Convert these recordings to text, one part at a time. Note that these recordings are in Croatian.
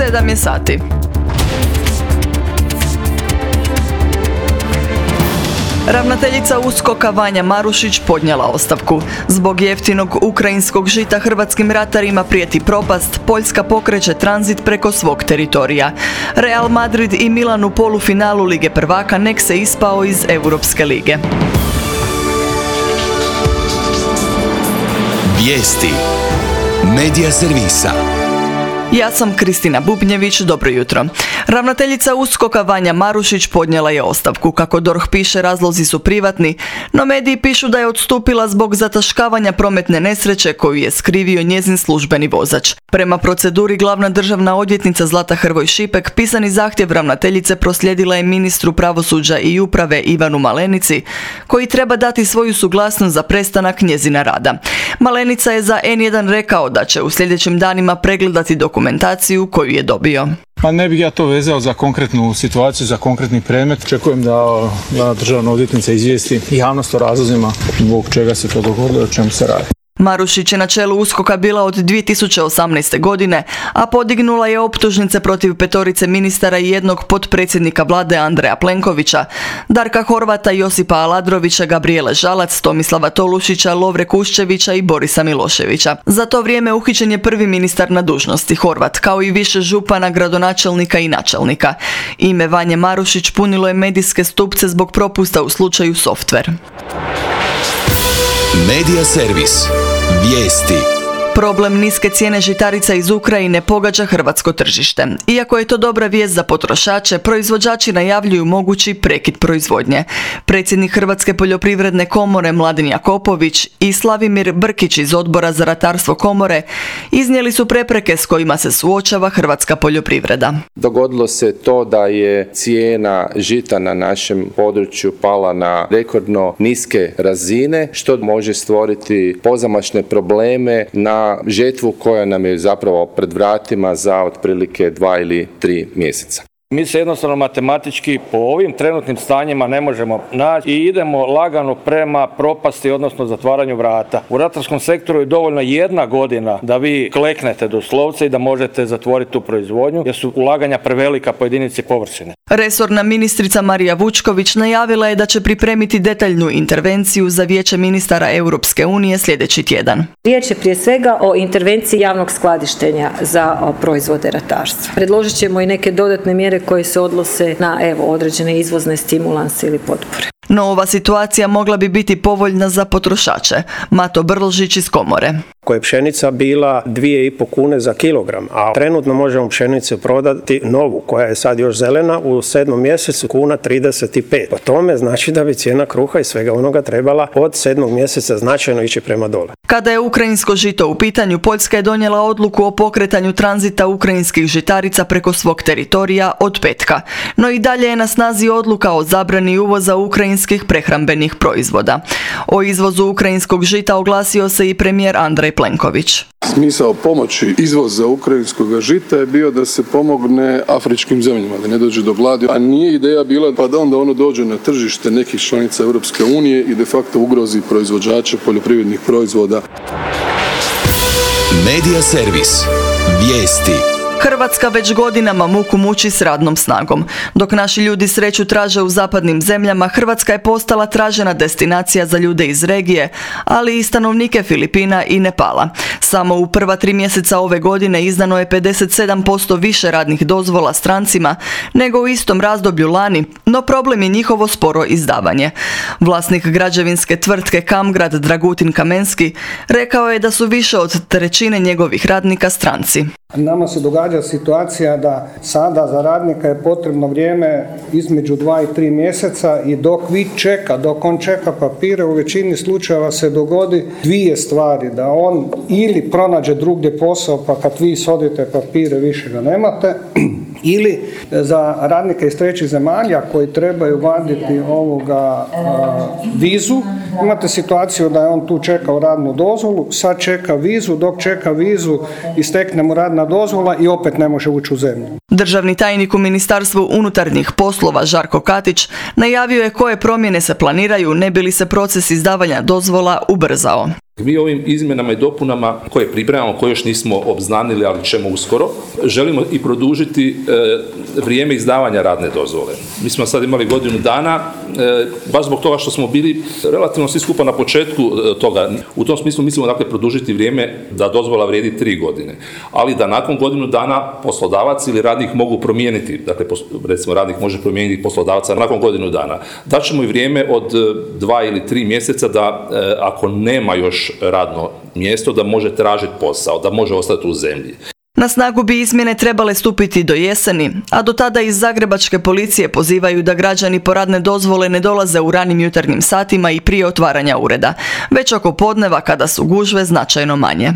7 je sati. Ravnateljica USKOK-a Vanja Marušić podnijela ostavku. Zbog jeftinog ukrajinskog žita hrvatskim ratarima prijeti propast, Poljska pokreće tranzit preko svog teritorija. Real Madrid i Milan u polufinalu Lige prvaka nek se ispao iz Europske lige. Vijesti Medija servisa. Ja sam Kristina Bubnjević, dobro jutro. Ravnateljica USKOK-a Vanja Marušić podnijela je ostavku. Kako DORH piše, razlozi su privatni, no mediji pišu da je odstupila zbog zataškavanja prometne nesreće koju je skrivio njezin službeni vozač. Prema proceduri glavna državna odvjetnica Zlata Hrvoj Šipek pisani zahtjev ravnateljice proslijedila je ministru pravosuđa i uprave Ivanu Malenici, koji treba dati svoju suglasnost za prestanak njezina rada. Malenica je za N1 rekao da će u sljedećim danima pregledati dokumentaciju koju je dobio. Pa ne bih ja to vezao za konkretnu situaciju, za konkretni predmet. Očekujem da državna odvjetnica izvijesti javnost o razlozima zbog čega se to dogodilo i o čemu se radi. Marušić je na čelu USKOK-a bila od 2018. godine, a podignula je optužnice protiv 5 ministara i jednog potpredsjednika vlade Andreja Plenkovića, Darka Horvata, Josipa Aladrovića, Gabrijele Žalac, Tomislava Tolušića, Lovre Kuščevića i Borisa Miloševića. Za to vrijeme uhićen je prvi ministar na dužnosti, Horvat, kao i više župana, gradonačelnika i načelnika. Ime Vanje Marušić punilo je medijske stupce zbog propusta u slučaju Softver. Medija servis. Vijesti. Problem niske cijene žitarica iz Ukrajine pogađa hrvatsko tržište. Iako je to dobra vijest za potrošače, proizvođači najavljuju mogući prekid proizvodnje. Predsjednik Hrvatske poljoprivredne komore Mladen Jakopović i Slavimir Brkić iz Odbora za ratarstvo komore iznijeli su prepreke s kojima se suočava hrvatska poljoprivreda. Dogodilo se to da je cijena žita na našem području pala na rekordno niske razine, što može stvoriti pozamašne probleme na žetvu koja nam je zapravo pred vratima za otprilike 2 ili 3 mjeseca. Mi se jednostavno matematički po ovim trenutnim stanjima ne možemo naći i idemo lagano prema propasti, odnosno zatvaranju vrata. U ratarskom sektoru je dovoljno 1 godina da vi kleknete doslovce i da možete zatvoriti tu proizvodnju, jer su ulaganja prevelika po jedinici površine. Resorna ministrica Marija Vučković najavila je da će pripremiti detaljnu intervenciju za Vijeće ministara Europske unije sljedeći tjedan. Riječ je prije svega o intervenciji javnog skladištenja za proizvode ratarstva. Predložit ćemo i neke dodatne mjere koje se odnose na određene izvozne stimulanse ili potpore. No ova situacija mogla bi biti povoljna za potrošače. Mato Brlžić iz komore. Koja je pšenica bila 2,5 kune za kilogram, a trenutno možemo pšenicu prodati novu, koja je sad još zelena, u 7. mjesecu 1,35. Po tome znači da bi cijena kruha i svega onoga trebala od 7. mjeseca značajno ići prema dole. Kada je ukrajinsko žito u pitanju, Poljska je donijela odluku o pokretanju tranzita ukrajinskih žitarica preko svog teritorija od petka. No i dalje je na snazi odluka o zabrani uvoza ukrajinskih prehrambenih proizvoda. O izvozu ukrajinskog žita oglasio se i premijer Andrej Plenković. Smisao pomoći izvoza ukrajinskog žita je bio da se pomogne afričkim zemljama, da ne dođe do gladi, a nije ideja bila pa da onda ono dođe na tržište nekih članica Europske unije i de facto ugrozi proizvođače poljoprivrednih proizvoda. Medija servis. Vijesti. Hrvatska već godinama muku muči s radnom snagom. Dok naši ljudi sreću traže u zapadnim zemljama, Hrvatska je postala tražena destinacija za ljude iz regije, ali i stanovnike Filipina i Nepala. Samo u prva 3 mjeseca ove godine izdano je 57% više radnih dozvola strancima nego u istom razdoblju lani, no problem je njihovo sporo izdavanje. Vlasnik građevinske tvrtke Kamgrad Dragutin Kamenski rekao je da su više od 1/3 njegovih radnika stranci. Nama se događa situacija da sada za radnika je potrebno vrijeme između 2 i 3 mjeseca i dok on čeka papire, u većini slučajeva se dogodi 2 stvari, da on ili pronađe drugdje posao pa kad vi ishodite papire više ga nemate, ili za radnike iz trećih zemalja koji trebaju vaditi vizu, imate situaciju da je on tu čekao radnu dozvolu, sad čeka vizu, dok čeka vizu istekne mu radna dozvola i opet ne može ući u zemlju. Državni tajnik u Ministarstvu unutarnjih poslova Žarko Katić najavio je koje promjene se planiraju ne bi li se proces izdavanja dozvola ubrzao. Mi ovim izmjenama i dopunama koje pripremamo, koje još nismo obznanili, ali ćemo uskoro, želimo i produžiti vrijeme izdavanja radne dozvole. Mi smo sad imali godinu dana, baš zbog toga što smo bili relativno svi skupa na početku toga. U tom smislu mislimo dakle produžiti vrijeme da dozvola vrijedi 3 godine, ali da nakon godinu dana poslodavac ili radnik mogu promijeniti, dakle recimo radnik može promijeniti poslodavca nakon godinu dana. Daćemo i vrijeme od 2 ili 3 mjeseca da ako nema još radno mjesto, da može tražiti posao, da može ostati u zemlji. Na snagu bi izmjene trebale stupiti do jeseni, a do tada iz zagrebačke policije pozivaju da građani po radne dozvole ne dolaze u ranim jutarnjim satima i prije otvaranja ureda, već oko podneva kada su gužve značajno manje.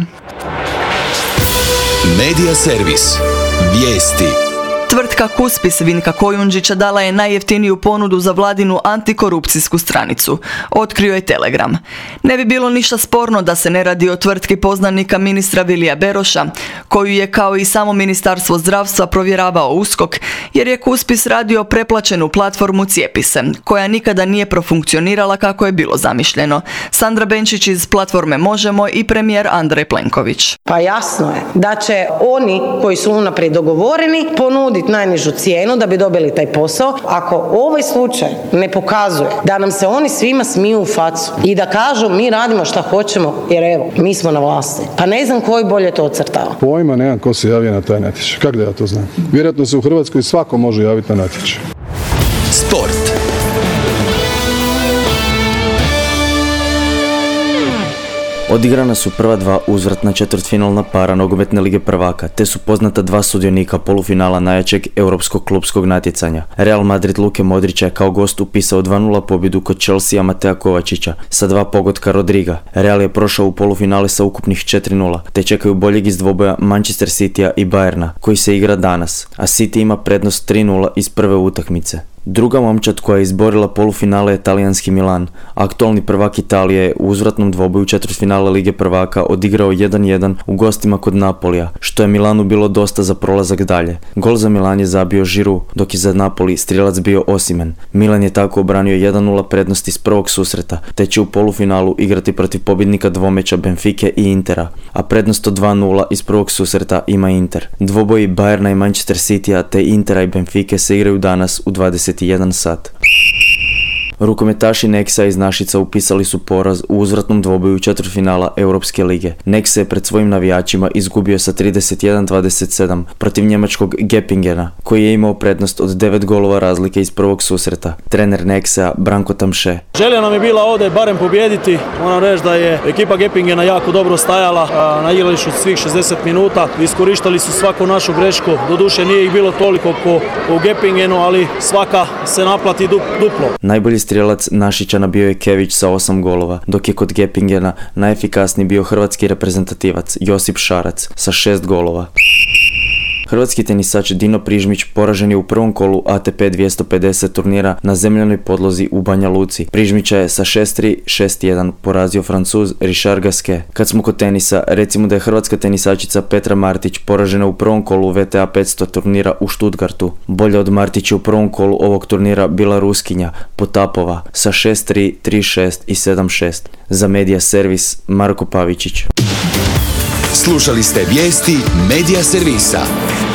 Medija servis. Vijesti. Tvrtka Kuspis Vinka Kojundžića dala je najjeftiniju ponudu za vladinu antikorupcijsku stranicu, otkrio je Telegram. Ne bi bilo ništa sporno da se ne radi o tvrtki poznanika ministra Vilija Beroša, koju je kao i samo Ministarstvo zdravstva provjeravao USKOK, jer je Kuspis radio preplaćenu platformu Cijepi se, koja nikada nije profunkcionirala kako je bilo zamišljeno. Sandra Benčić iz platforme Možemo i premijer Andrej Plenković. Pa jasno je da će oni koji su unaprijed dogovoreni ponuditi najnižu cijenu da bi dobili taj posao. Ako ovaj slučaj ne pokazuje da nam se oni svima smiju u facu i da kažu mi radimo šta hoćemo jer evo, mi smo na vlasti. Pa ne znam koji bolje to ocrtava. Pojma nemam ko se javio na taj natječaj. Kako da ja to znam? Vjerojatno se u Hrvatskoj svako može javiti na natječaj. Sport. Odigrana su prva 2 uzvratna četvrtfinalna para nogometne lige prvaka, te su poznata 2 sudionika polufinala najjačeg europskog klupskog natjecanja. Real Madrid Luke Modrića je kao gost upisao 2-0 pobjedu kod Chelsea Matea Kovačića sa 2 pogotka Rodriga. Real je prošao u polufinale sa ukupnih 4-0, te čekaju boljeg iz dvoboja Manchester Citya i Bayerna, koji se igra danas, a City ima prednost 3-0 iz prve utakmice. Druga momčad koja je izborila polufinale je talijanski Milan. Aktualni prvak Italije je u uzvratnom dvoboju četvrtfinala Lige prvaka odigrao 1-1 u gostima kod Napolija, što je Milanu bilo dosta za prolazak dalje. Gol za Milan je zabio Giroud, dok je za Napoli strijelac bio Osimhen. Milan je tako obranio 1-0 prednost iz prvog susreta, te će u polufinalu igrati protiv pobjednika dvomeća Benfike i Intera, a prednost od 2-0 iz prvog susreta ima Inter. Dvoboji Bayerna i Manchester Citya te Intera i Benfike se igraju danas u 21 sat. Rukometaši Nexa iz Našica upisali su poraz u uzvratnom dvoboju četvrtfinala Europske lige. Nexa je pred svojim navijačima izgubio sa 31-27 protiv njemačkog Gepingena, koji je imao prednost od 9 golova razlike iz prvog susreta. Trener Nexa Branko Tamše. Želja nam je bila ovdje barem pobijediti. Moram reći da je ekipa Gepingena jako dobro stajala na igralištu svih 60 minuta. Iskorištali su svaku našu grešku. Doduše nije ih bilo toliko ko u Gepingenu, ali svaka se naplati duplo. Najbolji strijelac Našićana bio je Kević sa 8 golova, dok je kod Gepingena najefikasniji bio hrvatski reprezentativac Josip Šarac sa 6 golova. Hrvatski tenisač Dino Prižmić poražen je u prvom kolu ATP 250 turnira na zemljanoj podlozi u Banja Luci. Prižmića je sa 6-3, 6-1 porazio Francuz Richard Gasquet. Kad smo kod tenisa, recimo da je hrvatska tenisačica Petra Martić poražena u prvom kolu VTA 500 turnira u Stuttgartu. Bolja od Martića u prvom kolu ovog turnira bila Ruskinja Potapova sa 6-3, 3-6 i 7-6. Za Medija servis Marko Pavičić. Slušali ste vijesti Medija servisa.